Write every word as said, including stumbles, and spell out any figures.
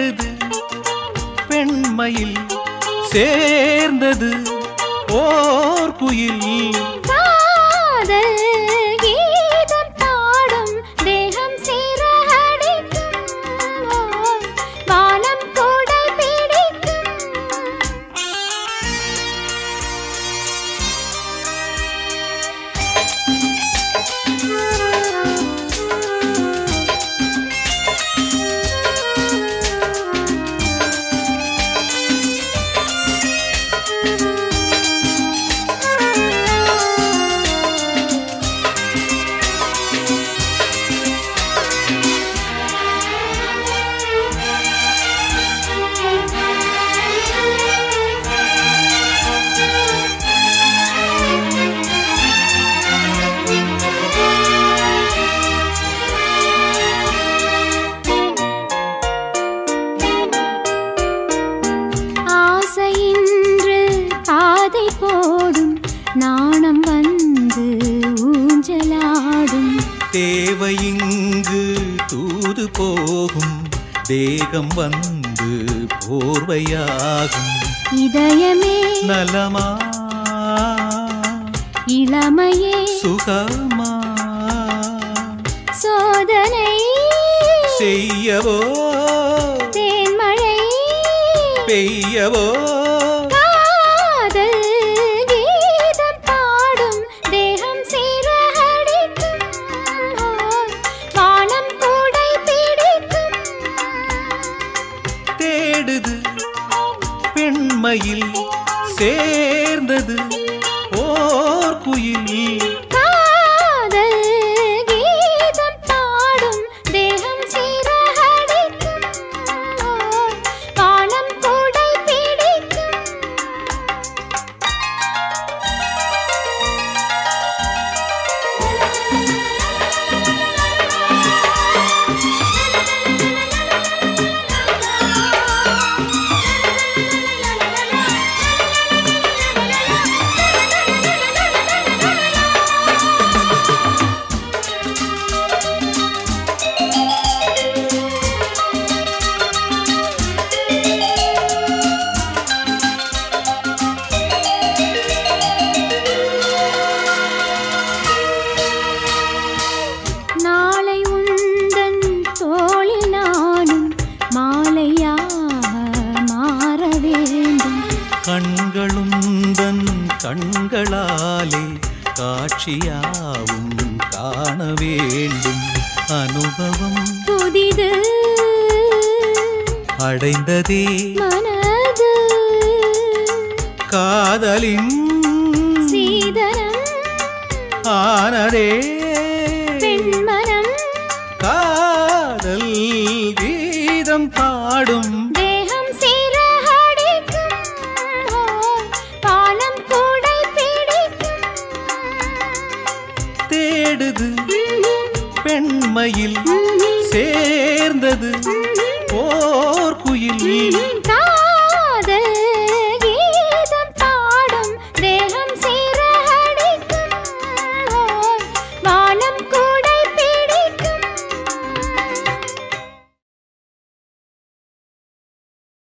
தேடுது பெண்மையில் சேர்ந்தது ஓர் குயில். காதல் கீதம் பாடும் தேகம் சிறகடிக்கும் வானம் கூடை பிடிக்கும். போடும் நாணம் வந்து ஊஞ்சலாடும். தேவை இங்கு தூது போகும் தேகம் வந்து போர்வையாகும். இதயமே நலமா இளமையே சுகமா சோதனை செய்யவோ தேன்மழை பெய்யவோ. தேடுது பெண்மையில் சேர்ந்தது ஓர் குயில். காதல் கீதம் பாடும் தேகம் சிறகடிக்கும் வானம் கூடை பிடிக்கும். கண்களுந்தன் கண்களாலே காட்சியாவும் காண வேண்டும். அனுபவம் புதிது அடைந்ததே மனது காதலின் சீதனம் ஆனதே பெண்மனம். காதல் கீதம் பாடும் தேகம் சிறகடிக்கும் வானம் கூடை பிடிக்கும். தேடுது பெண்மையில் சேர்ந்தது